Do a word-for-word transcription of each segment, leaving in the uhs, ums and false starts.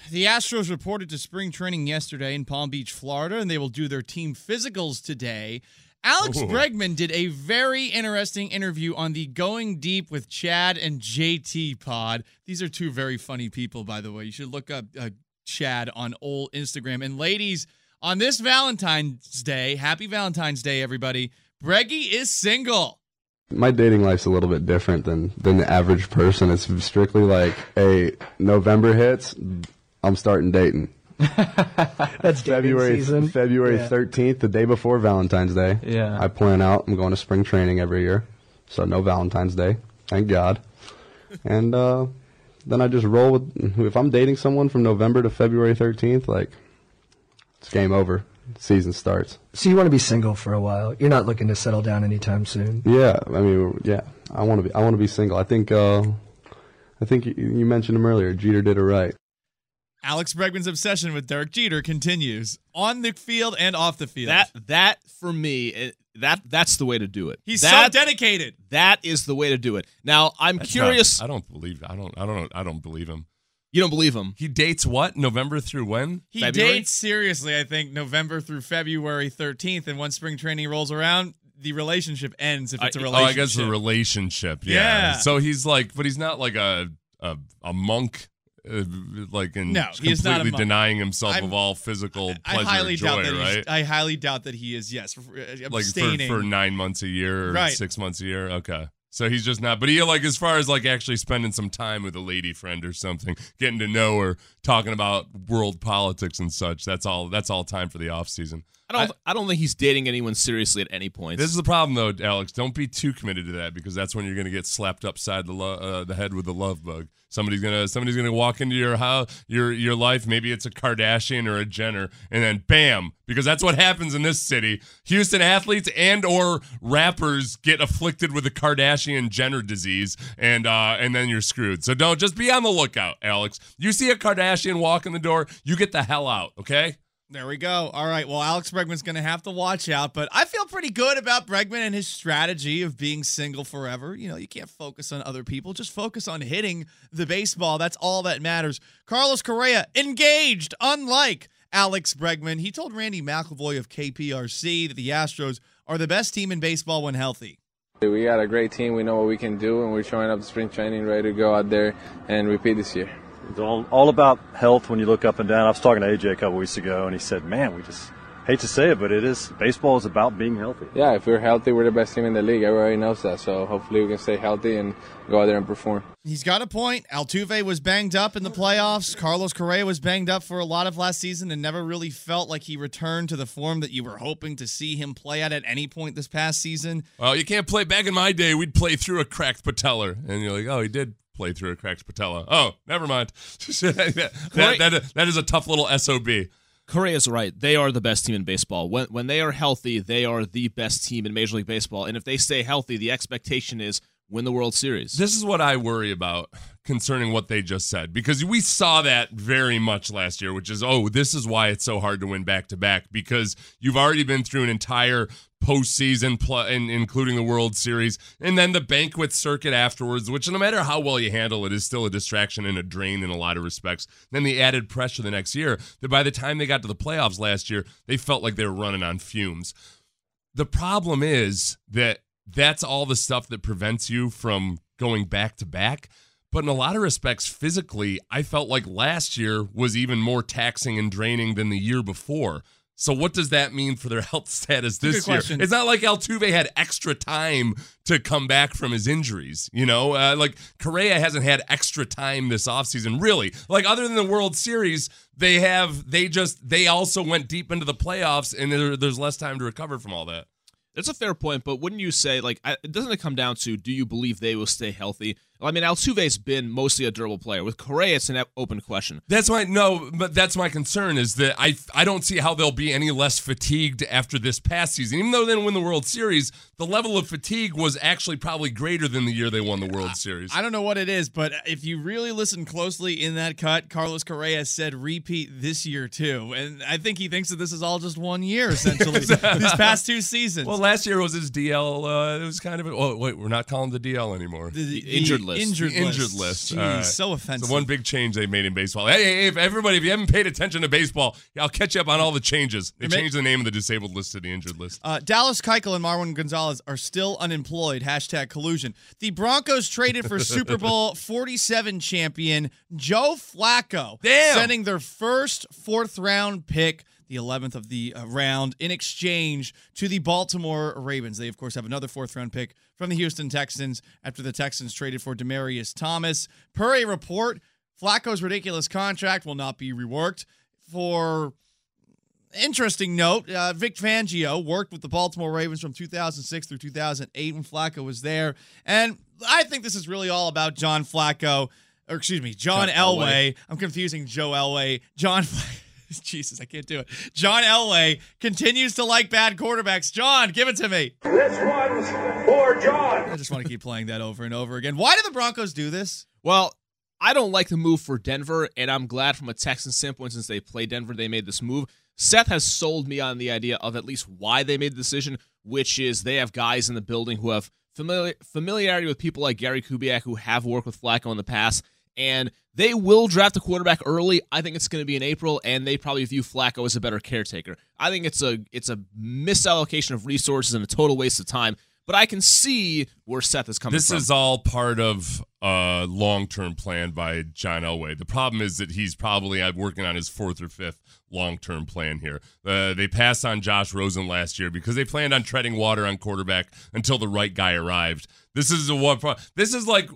The Astros reported to spring training yesterday in Palm Beach, Florida, and they will do their team physicals today. Alex Ooh. Bregman did a very interesting interview on the Going Deep with Chad and J T pod. These are two very funny people, by the way. You should look up uh, Chad on old Instagram. And ladies, on this Valentine's Day, happy Valentine's Day, everybody, Breggy is single. My dating life's a little bit different than, than the average person. It's strictly like, hey, November hits, I'm starting dating. That's February season. February yeah. thirteenth, the day before Valentine's Day. Yeah. I plan out. I'm going to spring training every year, so no Valentine's Day. Thank God. And uh, then I just roll with. If I'm dating someone from November to February thirteenth, like it's game over. Season starts. So you want to be single for a while. You're not looking to settle down anytime soon. Yeah, I mean, yeah, I want to be. I want to be single. I think. Uh, I think you, you mentioned him earlier. Jeter did it right. Alex Bregman's obsession with Derek Jeter continues on the field and off the field. That that for me, that that's the way to do it. He's that, so dedicated. That is the way to do it. Now I'm that's curious. Not, I don't believe. I don't. I don't. I don't believe him. You don't believe him? He dates what? November through when? He February? dates seriously. I think November through February thirteenth, and once spring training rolls around, the relationship ends. If it's a relationship. Oh, I guess the relationship. Yeah. yeah. So he's like, but he's not like a a, a monk. Uh, like in no, completely he's not a monk. denying himself I'm, of all physical I, pleasure I highly or joy, doubt that right? I highly doubt that he is. Yes, abstaining. Like for, for nine months a year or right. six months a year. Okay, so he's just not. But he like as far as like actually spending some time with a lady friend or something, getting to know her, talking about world politics and such. That's all. That's all time for the off season. I don't. I, I don't think he's dating anyone seriously at any point. This is the problem, though, Alex. Don't be too committed to that because that's when you're going to get slapped upside the lo- uh, the head with the love bug. Somebody's gonna somebody's gonna walk into your house, your your life. Maybe it's a Kardashian or a Jenner, and then bam, because that's what happens in this city. Houston athletes and or rappers get afflicted with the Kardashian Jenner disease, and uh, and then you're screwed. So don't just be on the lookout, Alex. You see a Kardashian walk in the door, you get the hell out, okay? There we go. All right. Well, Alex Bregman's going to have to watch out, but I feel pretty good about Bregman and his strategy of being single forever. You know, you can't focus on other people. Just focus on hitting the baseball. That's all that matters. Carlos Correa, engaged, unlike Alex Bregman. He told Randy McIlvoy of K P R C that the Astros are the best team in baseball when healthy. We got a great team. We know what we can do, and we're showing up to spring training ready to go out there and repeat this year. It's all, all about health when you look up and down. I was talking to A J a couple weeks ago, and he said, man, we just hate to say it, but it is baseball is about being healthy. Yeah, if we're healthy, we're the best team in the league. Everybody knows that, so hopefully we can stay healthy and go out there and perform. He's got a point. Altuve was banged up in the playoffs. Carlos Correa was banged up for a lot of last season and never really felt like he returned to the form that you were hoping to see him play at at any point this past season. Well, you can't play. Back in my day, we'd play through a cracked patellar, and you're like, oh, he did play through a cracked patella. Oh, never mind. that, that, that, that is a tough little S O B. Correa's right. They are the best team in baseball. When when they are healthy, they are the best team in Major League Baseball. And if they stay healthy, the expectation is win the World Series. This is what I worry about concerning what they just said, because we saw that very much last year, which is, oh, this is why it's so hard to win back-to-back, because you've already been through an entire postseason, pl- in, including the World Series, and then the banquet circuit afterwards, which no matter how well you handle it is still a distraction and a drain in a lot of respects. Then the added pressure the next year, that by the time they got to the playoffs last year, they felt like they were running on fumes. The problem is that that's all the stuff that prevents you from going back-to-back. But in a lot of respects, physically, I felt like last year was even more taxing and draining than the year before. So what does that mean for their health status this year? Question. It's not like Altuve had extra time to come back from his injuries. You know, uh, like Correa hasn't had extra time this offseason, really. Like other than the World Series, they have, they just, they also went deep into the playoffs, and there, there's less time to recover from all that. That's a fair point, but wouldn't you say, like, doesn't it come down to, do you believe they will stay healthy? I mean, Altuve's been mostly a durable player. With Correa, it's an open question. That's my no, but that's my concern is that I I don't see how they'll be any less fatigued after this past season. Even though they didn't win the World Series, the level of fatigue was actually probably greater than the year they won the World Series. I don't know what it is, but if you really listen closely in that cut, Carlos Correa said repeat this year too, and I think he thinks that this is all just one year essentially. These past two seasons. Well, last year was his D L. Uh, it was kind of a, oh wait, we're not calling the D L anymore. The, the, injured list. Injured, The injured list. list. Jeez, All right. so offensive. The one big change they made in baseball. Hey, hey, if everybody, if you haven't paid attention to baseball, I'll catch you up on all the changes. They changed the name of the disabled list to the injured list. Uh, Dallas Keuchel and Marwin Gonzalez are still unemployed. Hashtag collusion. The Broncos traded for Super Bowl forty-seven champion Joe Flacco, Damn. sending their first fourth-round pick, the eleventh of the uh, round, in exchange to the Baltimore Ravens. They, of course, have another fourth-round pick from the Houston Texans after the Texans traded for Demaryius Thomas. Per a report, Flacco's ridiculous contract will not be reworked. For interesting note, uh, Vic Fangio worked with the Baltimore Ravens from two thousand six through two thousand eight when Flacco was there. And I think this is really all about John Flacco, or excuse me, John, John Elway. Elway. I'm confusing Joe Elway. John Jesus, I can't do it. John Elway continues to like bad quarterbacks. John, give it to me. This one's for John. I just want to keep playing that over and over again. Why do the Broncos do this? Well, I don't like the move for Denver, and I'm glad from a Texans standpoint, since they played Denver, they made this move. Seth has sold me on the idea of at least why they made the decision, which is they have guys in the building who have familiar, familiarity with people like Gary Kubiak who have worked with Flacco in the past, and they will draft a quarterback early. I think it's going to be in April, and they probably view Flacco as a better caretaker. I think it's a it's a misallocation of resources and a total waste of time. But I can see where Seth is coming This from. is all part of a long-term plan by John Elway. The problem is that he's probably working on his fourth or fifth long-term plan here. Uh, they passed on Josh Rosen last year because they planned on treading water on quarterback until the right guy arrived. This is a one. This is like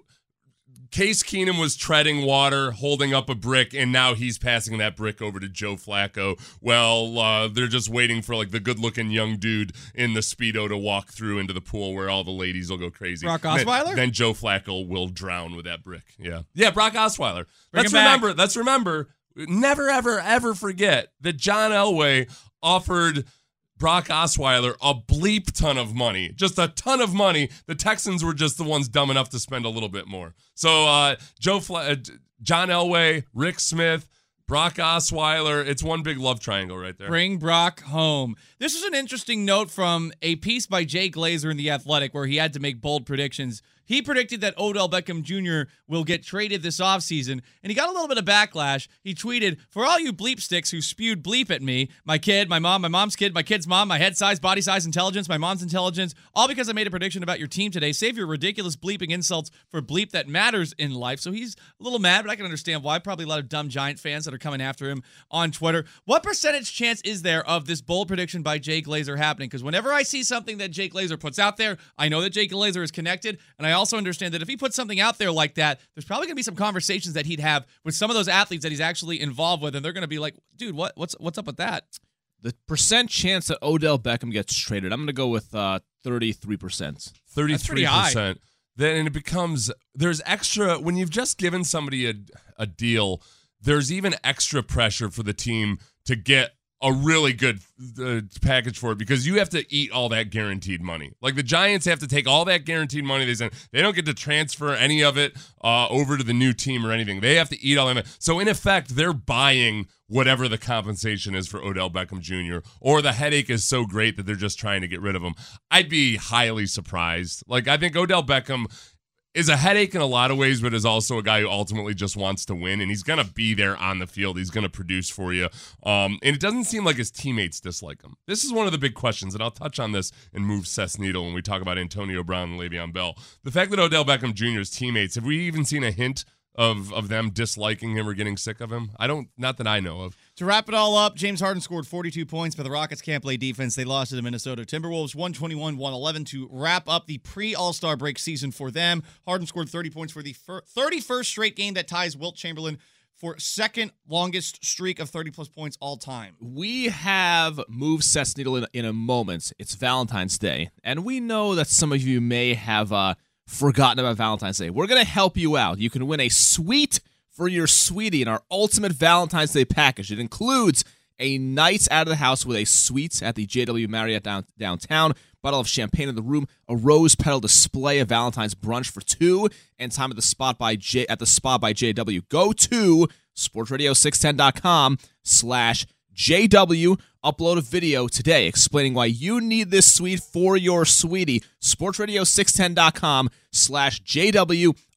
Case Keenum was treading water, holding up a brick, and now he's passing that brick over to Joe Flacco. Well, uh, they're just waiting for like the good-looking young dude in the Speedo to walk through into the pool where all the ladies will go crazy. Brock Then- Osweiler? Then, Joe Flacco will drown with that brick. Yeah, yeah, Brock Osweiler. Bring Let's him back. remember. Let's remember. Never, ever, ever forget that John Elway offered Brock Osweiler a bleep ton of money, just a ton of money. The Texans were just the ones dumb enough to spend a little bit more. So uh, Joe, Fla- uh, John Elway, Rick Smith, Brock Osweiler, it's one big love triangle right there. Bring Brock home. This is an interesting note from a piece by Jay Glazer in The Athletic where he had to make bold predictions. He predicted that Odell Beckham Junior will get traded this offseason, and he got a little bit of backlash. He tweeted, "For all you bleep sticks who spewed bleep at me, my kid, my mom, my mom's kid, my kid's mom, my head size, body size, intelligence, my mom's intelligence, all because I made a prediction about your team today. Save your ridiculous bleeping insults for bleep that matters in life." So he's a little mad, but I can understand why. Probably a lot of dumb Giant fans that are coming after him on Twitter. What percentage chance is there of this bold prediction by Jay Glazer happening? Because whenever I see something that Jay Glazer puts out there, I know that Jay Glazer is connected, and I also understand that if he puts something out there like that, there's probably going to be some conversations that he'd have with some of those athletes that he's actually involved with, and they're going to be like, dude, what, what's what's up with that? The percent chance that Odell Beckham gets traded, I'm going to go with uh, thirty-three percent. thirty-three percent. Then it becomes, there's extra, when you've just given somebody a, a deal, there's even extra pressure for the team to get a really good uh, package for it because you have to eat all that guaranteed money. Like the Giants have to take all that guaranteed money they send. They don't get to transfer any of it uh, over to the new team or anything. They have to eat all that money. So in effect, they're buying whatever the compensation is for Odell Beckham Junior Or the headache is so great that they're just trying to get rid of him. I'd be highly surprised. Like I think Odell Beckham is a headache in a lot of ways, but is also a guy who ultimately just wants to win, and he's going to be there on the field. He's going to produce for you. Um, and it doesn't seem like his teammates dislike him. This is one of the big questions, and I'll touch on this and move Seth's needle when we talk about Antonio Brown and Le'Veon Bell. The fact that Odell Beckham Junior's teammates, have we even seen a hint of of them disliking him or getting sick of him? I don't, not that I know of. To wrap it all up, James Harden scored forty-two points, but the Rockets can't play defense. They lost to the Minnesota Timberwolves one twenty-one one eleven to wrap up the pre-All-Star break season for them. Harden scored thirty points for the thirty-first straight game that ties Wilt Chamberlain for second longest streak of thirty-plus points all time. We have moved Seth's needle in, in a moment. It's Valentine's Day, and we know that some of you may have uh, forgotten about Valentine's Day. We're going to help you out. You can win a suite for your sweetie in our Ultimate Valentine's Day package. It includes a night out of the house with a suite at the J W Marriott down, downtown, bottle of champagne in the room, a rose petal display, a Valentine's brunch for two, and time at the spot by J at the spa by J W. Go to sports radio six ten dot com slash J W. Upload a video today explaining why you need this suite for your sweetie. sports radio six ten dot com slash J W.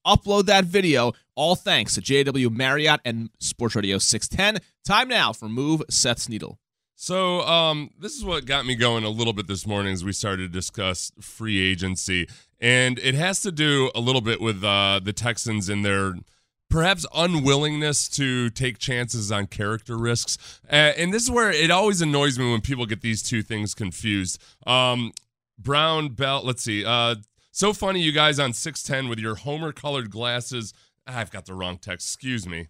upload that video. All thanks to J W Marriott and Sports Radio six ten. Time now for Move Seth Sneedle. So um, this is what got me going a little bit this morning as we started to discuss free agency. And it has to do a little bit with uh, the Texans and their perhaps unwillingness to take chances on character risks. Uh, and this is where it always annoys me when people get these two things confused. Um, Brown, Bell, let's see. Uh, so funny you guys on six ten with your Homer-colored glasses. Ah, I've got the wrong text. Excuse me.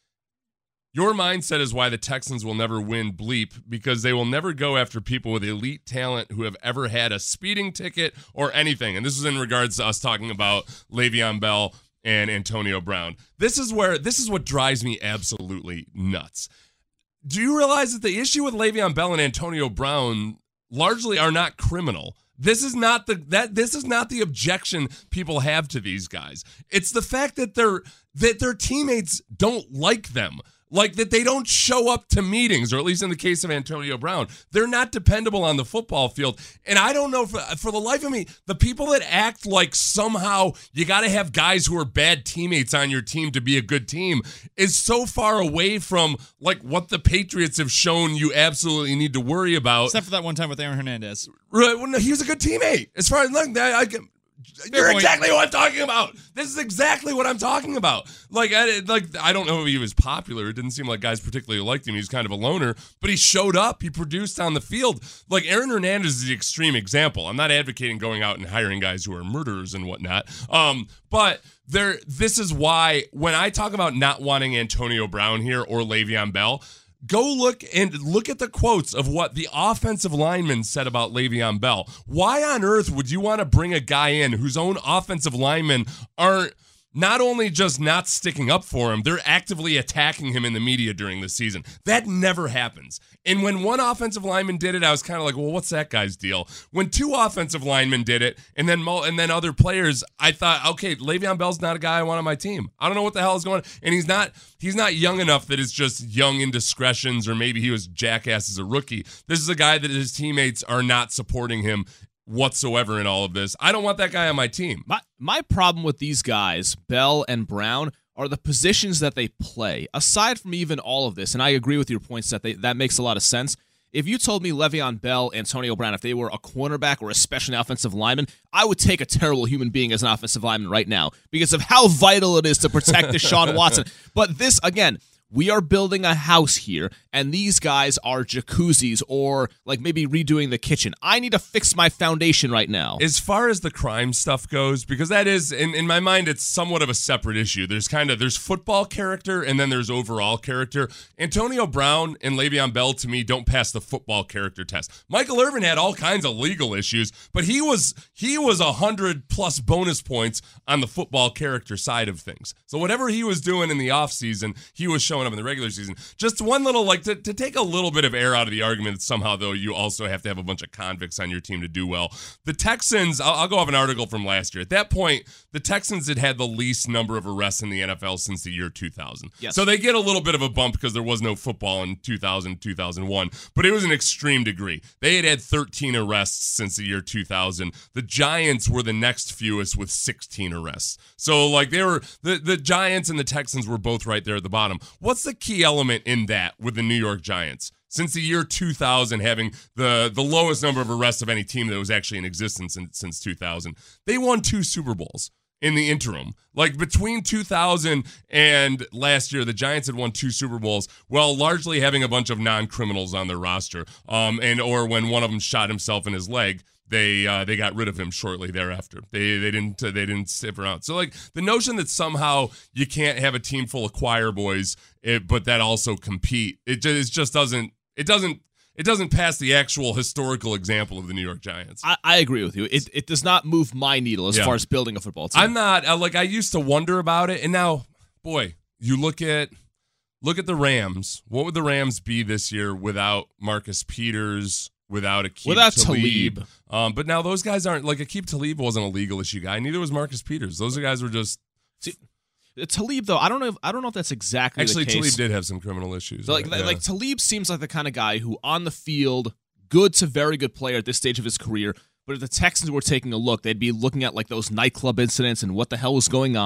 Your mindset is why the Texans will never win bleep, because they will never go after people with elite talent who have ever had a speeding ticket or anything. And this is in regards to us talking about Le'Veon Bell and Antonio Brown. This is where this is what drives me absolutely nuts. Do you realize that the issue with Le'Veon Bell and Antonio Brown largely are not criminal? This is not the that this is not the objection people have to these guys. It's the fact that their that their teammates don't like them. Like that they don't show up to meetings, or at least in the case of Antonio Brown, they're not dependable on the football field. And I don't know, for, for the life of me, the people that act like somehow you got to have guys who are bad teammates on your team to be a good team is so far away from like what the Patriots have shown you absolutely need to worry about. Except for that one time with Aaron Hernandez. Right, well, no, he was a good teammate. As far as look, I, I can. You're point. exactly what I'm talking about. This is exactly what I'm talking about. Like, I, like I don't know if he was popular. It didn't seem like guys particularly liked him. He was kind of a loner, but he showed up. He produced on the field. Like, Aaron Hernandez is the extreme example. I'm not advocating going out and hiring guys who are murderers and whatnot. Um, but there, this is why when I talk about not wanting Antonio Brown here or Le'Veon Bell, go look and look at the quotes of what the offensive lineman said about Le'Veon Bell. Why on earth would you want to bring a guy in whose own offensive linemen aren't not only just not sticking up for him, they're actively attacking him in the media during the season? That never happens. And when one offensive lineman did it, I was kind of like, well, what's that guy's deal? When two offensive linemen did it, and then and then other players, I thought, okay, Le'Veon Bell's not a guy I want on my team. I don't know what the hell is going on. And he's not he's not young enough that it's just young indiscretions, or maybe he was jackass as a rookie. This is a guy that his teammates are not supporting him whatsoever in all of this. I don't want that guy on my team. My my problem with these guys, Bell and Brown, are the positions that they play. Aside from even all of this, and I agree with your points that they, that makes a lot of sense. If you told me Le'Veon Bell, Antonio Brown, if they were a cornerback or especially an offensive lineman, I would take a terrible human being as an offensive lineman right now because of how vital it is to protect Deshaun Watson. But this, again, we are building a house here, and these guys are jacuzzis or like maybe redoing the kitchen. I need to fix my foundation right now. As far as the crime stuff goes, because that is, in, in my mind, it's somewhat of a separate issue. There's kind of, there's football character, and then there's overall character. Antonio Brown and Le'Veon Bell, to me, don't pass the football character test. Michael Irvin had all kinds of legal issues, but he was he was one hundred plus bonus points on the football character side of things. So whatever he was doing in the offseason, he was showing up in the regular season. Just one little, like, to, to take a little bit of air out of the argument that somehow, though, you also have to have a bunch of convicts on your team to do well. The Texans, I'll, I'll go off an article from last year. At that point, the Texans had had the least number of arrests in the N F L since the year two thousand. Yes. So they get a little bit of a bump because there was no football in two thousand, two thousand one, but it was an extreme degree. They had had thirteen arrests since the year two thousand. The Giants were the next fewest with sixteen arrests. So, like, they were, the, the Giants and the Texans were both right there at the bottom. What's the key element in that with the New York Giants? Since the year two thousand, having the, the lowest number of arrests of any team that was actually in existence in, since two thousand, they won two Super Bowls in the interim. Like, between two thousand and last year, the Giants had won two Super Bowls while largely having a bunch of non-criminals on their roster. Um, and or when one of them shot himself in his leg, They uh, they got rid of him shortly thereafter. They they didn't uh, they didn't stick around. So, like, the notion that somehow you can't have a team full of choir boys, it, but that also compete, it just, it just doesn't it doesn't it doesn't pass the actual historical example of the New York Giants. I, I agree with you. It it does not move my needle as Yeah. far as building a football team. I'm not uh, like I used to wonder about it, and now, boy, you look at look at the Rams. What would the Rams be this year without Marcus Peters? Without Aqib Without Talib. Talib. Um, but now those guys aren't, like, Aqib Talib wasn't a legal issue guy. Neither was Marcus Peters. Those guys were just... See, Talib, though, I don't know if, I don't know if that's exactly Actually, the case. Talib did have some criminal issues. So, like, right? like Yeah. Talib seems like the kind of guy who, on the field, good to very good player at this stage of his career, but if the Texans were taking a look, they'd be looking at, like, those nightclub incidents and what the hell was going on,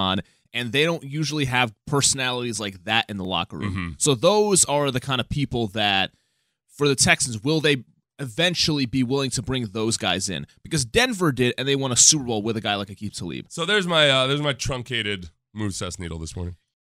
and they don't usually have personalities like that in the locker room. Mm-hmm. So those are the kind of people that, for the Texans, will they eventually be willing to bring those guys in? Because Denver did, and they won a Super Bowl with a guy like Aqib Talib. So there's my uh, there's my truncated Moveset Needle this morning.